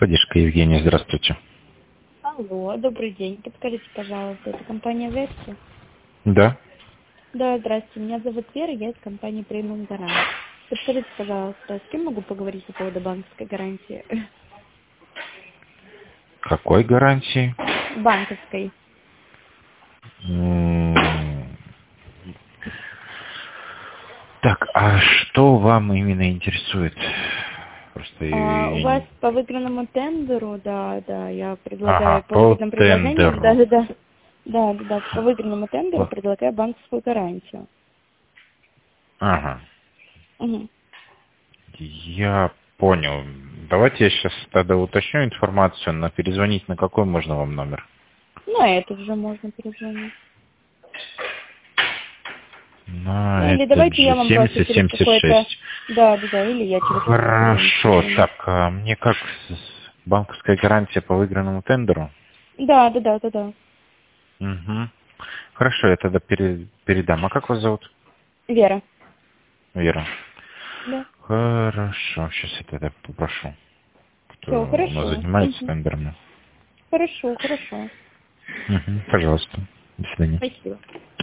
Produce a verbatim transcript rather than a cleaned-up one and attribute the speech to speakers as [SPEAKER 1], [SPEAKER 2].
[SPEAKER 1] Поддержка, Евгения, здравствуйте.
[SPEAKER 2] Алло, добрый день. Подскажите, пожалуйста, это компания Верси?
[SPEAKER 1] Да.
[SPEAKER 2] Да, здравствуйте. Меня зовут Вера, я из компании Премиум Гарант. Подскажите, пожалуйста, с кем могу поговорить по поводу банковской гарантии?
[SPEAKER 1] Какой гарантии?
[SPEAKER 2] Банковской.
[SPEAKER 1] М, Так, а что вам именно интересует? Просто
[SPEAKER 2] А, у
[SPEAKER 1] я
[SPEAKER 2] вас
[SPEAKER 1] не-
[SPEAKER 2] по выигранному тендеру, да, да, я
[SPEAKER 1] Ага,
[SPEAKER 2] предлагаю по
[SPEAKER 1] по
[SPEAKER 2] выгодным предложениям, да,
[SPEAKER 1] тендеру.
[SPEAKER 2] да, да, да, да, да, по выигранному тендеру
[SPEAKER 1] По-
[SPEAKER 2] предлагаю банковскую гарантию.
[SPEAKER 1] Ага,
[SPEAKER 2] Угу.
[SPEAKER 1] я понял. Давайте я сейчас тогда уточню информацию, на перезвонить на какой можно вам номер?
[SPEAKER 2] Ну, а этот же можно перезвонить. Ну,
[SPEAKER 1] На
[SPEAKER 2] или
[SPEAKER 1] этот
[SPEAKER 2] давайте
[SPEAKER 1] же
[SPEAKER 2] я вам просто
[SPEAKER 1] семьдесят
[SPEAKER 2] через
[SPEAKER 1] семьдесят
[SPEAKER 2] какой-то...
[SPEAKER 1] шесть.
[SPEAKER 2] Да, да, да, или я через какой-то вам
[SPEAKER 1] Хорошо,
[SPEAKER 2] перезвоню.
[SPEAKER 1] так, а мне как с- банковская гарантия по выигранному тендеру?
[SPEAKER 2] Да, да, да, да, да.
[SPEAKER 1] Угу. Хорошо, я тогда пере- передам. А как вас зовут?
[SPEAKER 2] Вера.
[SPEAKER 1] Вера.
[SPEAKER 2] Да.
[SPEAKER 1] Хорошо, сейчас я тогда попрошу, кто
[SPEAKER 2] Все,
[SPEAKER 1] у нас
[SPEAKER 2] хорошо.
[SPEAKER 1] занимается
[SPEAKER 2] Угу.
[SPEAKER 1] тендерами.
[SPEAKER 2] Хорошо, хорошо.
[SPEAKER 1] Угу. Пожалуйста. До свидания.
[SPEAKER 2] Спасибо.